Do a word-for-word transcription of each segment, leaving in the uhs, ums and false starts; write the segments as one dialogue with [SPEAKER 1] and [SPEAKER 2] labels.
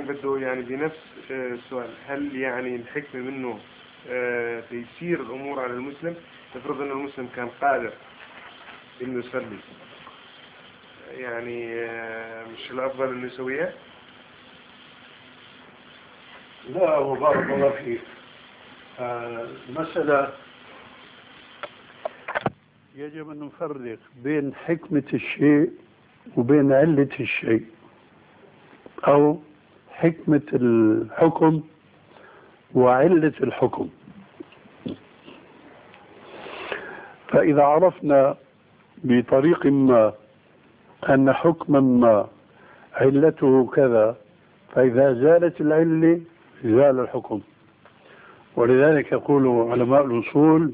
[SPEAKER 1] بده يعني بنفس السؤال، هل يعني الحكمة منه تيسير الأمور على المسلم؟ تفرض أن المسلم كان قادر إنه يصلي، يعني مش الأفضل إنه يسويها؟
[SPEAKER 2] لا، وبارك الله فيك. المسألة يجب أن نفرق بين حكمة الشيء وبين علة الشيء، أو حكمة الحكم وعلة الحكم. فإذا عرفنا بطريق ما أن حكما ما علته كذا، فإذا زالت العلة زال الحكم. ولذلك يقول علماء الأصول: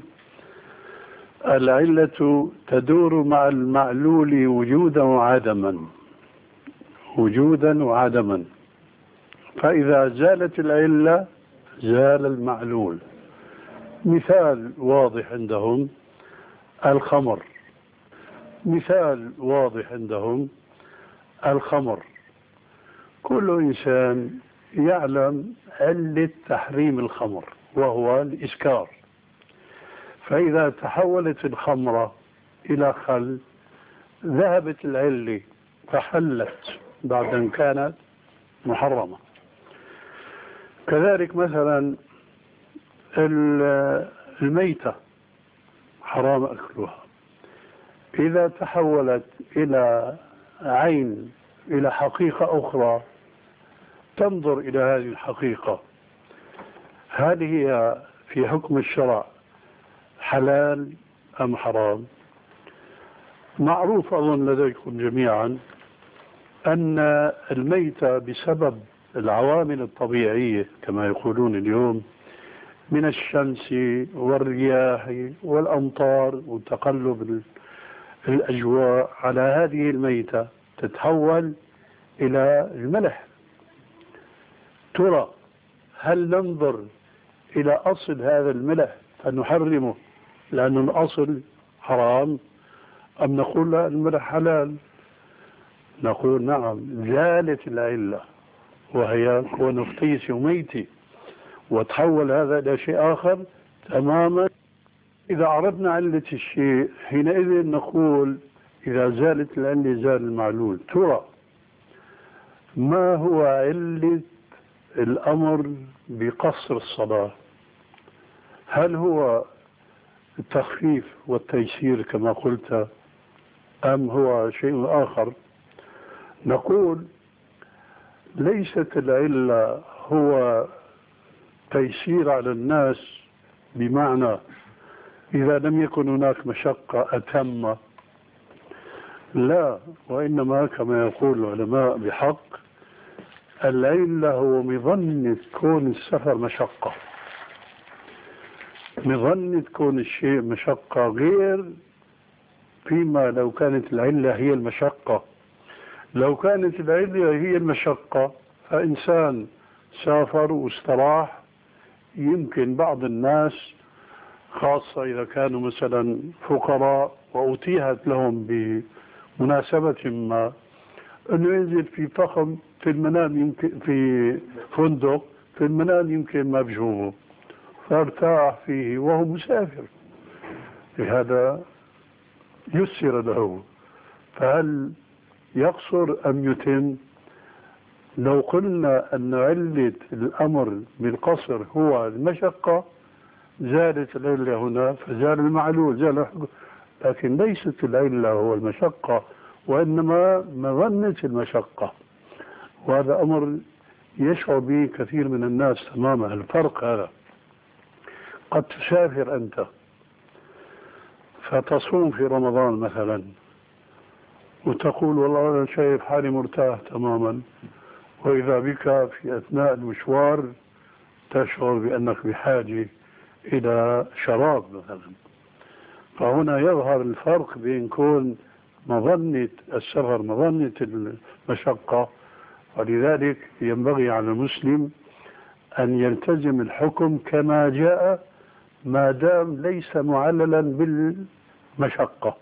[SPEAKER 2] العلة تدور مع المعلول وجودا وعدما، وجودا وعدما. فإذا زالت العلة زال المعلول. مثال واضح عندهم الخمر، مثال واضح عندهم الخمر. كل إنسان يعلم علة تحريم الخمر وهو الإسكار، فإذا تحولت الخمرة إلى خل ذهبت العلة فحلت بعد أن كانت محرمة. كذلك مثلا الميتة حرام أكلها، إذا تحولت إلى عين، إلى حقيقة أخرى تنظر إلى هذه الحقيقة، هذه هي في حكم الشرع حلال أم حرام؟ معروف أظن لديكم جميعا أن الميتة بسبب العوامل الطبيعية كما يقولون اليوم من الشمس والرياح والأمطار وتقلب الأجواء على هذه الميتة تتحول إلى الملح. ترى هل ننظر إلى أصل هذا الملح فنحرمه لأن الأصل حرام، أم نقول لا الملح حلال؟ نقول نعم، زالت العلة وهي كون اغتيس وميتي وتحول هذا إلى شيء آخر تماما. إذا عرفنا علة الشيء حينئذ نقول إذا زالت العلة زال المعلول. ترى ما هو علة الأمر بقصر الصلاة؟ هل هو التخفيف والتيسير كما قلت أم هو شيء آخر؟ نقول ليست العلة هو تيسير على الناس بمعنى إذا لم يكن هناك مشقة أتم، لا، وإنما كما يقول العلماء بحق العلة هو مظنة كون السفر مشقة، مظنة كون الشيء مشقة، غير فيما لو كانت العلة هي المشقة. لو كانت العلة هي المشقة فإنسان سافر واستراح، يمكن بعض الناس خاصة إذا كانوا مثلا فقراء وأتيحت لهم بمناسبة ما أنه ينزل في فخم في المنام، يمكن في فندق في المنام يمكن ما بجوه فارتاح فيه وهو مسافر، لهذا يسر له. فهل يقصر أم يتم؟ لو قلنا أن علة الأمر بالقصر هو المشقة زادت العلة هنا فزال المعلول، زال الحكم. لكن ليست العلة هو المشقة وإنما مظنة المشقة، وهذا أمر يشعر به كثير من الناس تماما. الفرق هذا قد تسافر أنت فتصوم في رمضان مثلا وتقول والله أنا شايف حالي مرتاح تماما، وإذا بك في أثناء المشوار تشعر بأنك بحاجة إلى شراب مثلا. فهنا يظهر الفرق بين كون مظنة السفر مظنة المشقة. ولذلك ينبغي على المسلم أن يلتزم الحكم كما جاء ما دام ليس معللا بالمشقة.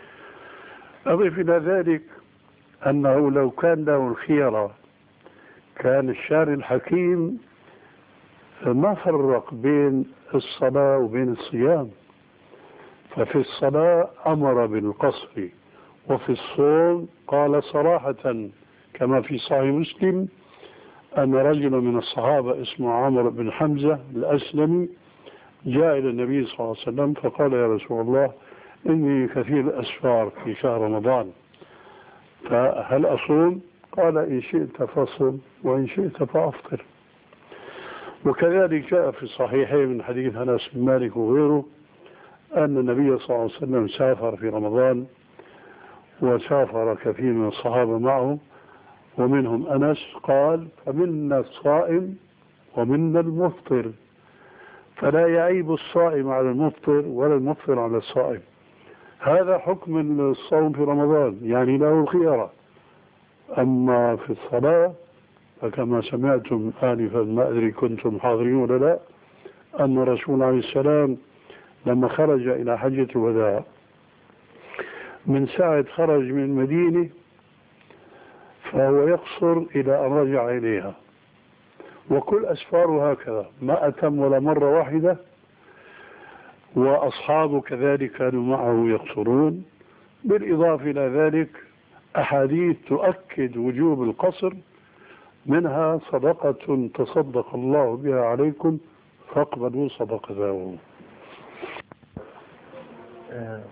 [SPEAKER 2] أضيف إلى ذلك أنه لو كان له الخيرة كان الشارع الحكيم ما فرق بين الصلاة وبين الصيام، ففي الصلاة أمر بالقصر، وفي الصوم قال صراحة كما في صحيح مسلم أن رجل من الصحابة اسمه عمرو بن حمزة الأسلمي جاء إلى النبي صلى الله عليه وسلم فقال يا رسول الله إني كثير الأسفار في شهر رمضان فهل أصوم؟ قال إن شئت فصم وإن شئت فأفطر. وكذلك جاء في الصحيحين من حديث أنس بن مالك وغيره أن النبي صلى الله عليه وسلم سافر في رمضان وسافر كثير من الصحابة معه ومنهم أنس قال فمنا الصائم ومنا المفطر، فلا يعيب الصائم على المفطر ولا المفطر على الصائم. هذا حكم الصوم في رمضان، يعني له الخيار. أما في الصلاة فكما سمعتم آنفا ما أدري كنتم حاضرين ولا لا أن الرسول عليه السلام لما خرج إلى حجة الوداع من ساعة خرج من المدينة فهو يقصر إلى أن رجع إليها، وكل أسفاره هكذا ما أتم ولا مرة واحدة، وأصحابه كذلك كانوا معه يقصرون. بالإضافة إلى ذلك أحاديث تؤكد وجوب القصر، منها صدقة تصدق الله بها عليكم فاقبلوا صدقته.